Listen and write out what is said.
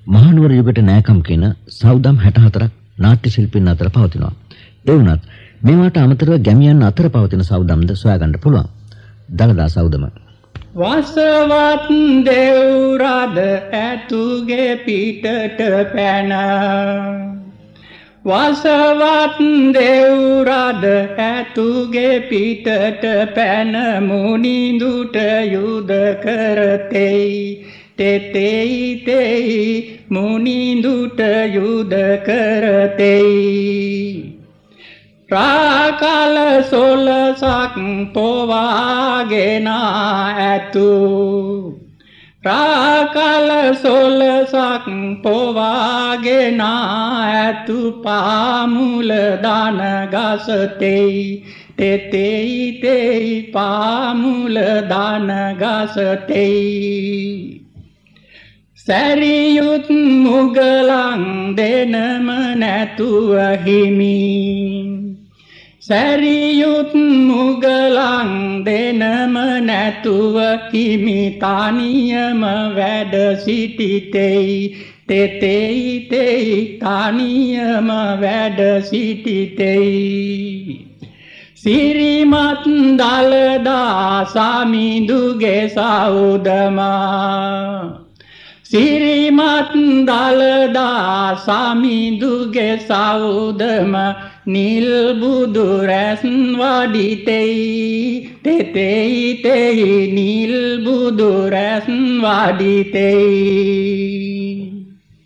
මහනුවර යුගයට නෑකම් කියන සෞදම් 64ක් නාට්‍ය ශිල්පීන් අතර පවතිනවා. ඒ වුණත් මේවට අමතරව ගැමියන් අතර පවතින සෞදම්ද සොයාගන්න පුළුවන්. දළදා සෞදම. වසවත් දෙව්රද ඇතුගේ පිටට පැන වසවත් දෙව්රද ඇතුගේ පිටට පැන මුනිඳුට යුද කරතෙයි තෙතෙයි තෙයි මුනිඳුට යුද කරතෙයි රාකල සොලසක් පොවාගෙන ඇතු රාකල සොලසක් පොවාගෙන ඇතු පාමුල දන ගසතෙයි තෙතෙයි තෙයි පාමුල දන ගසතෙයි සැරියුත් මුගලන් දෙනම නැතුව හිමි සැරියුත් මුගලන් දෙනම නැතුව හිමි තනියම වැඩ සිටිතෙයි තෙතෙයි තෙයි තනියම වැඩ සිටිතෙයි සිරිමත් දළදා සමිඳුගේ සෞදමා සිරිමත් දළදා සමිඳුගේ සෞදම නිල් බුදු රැස් වඩිතෙයි තෙතෙයි තෙයි නිල් බුදු රැස් වඩිතෙයි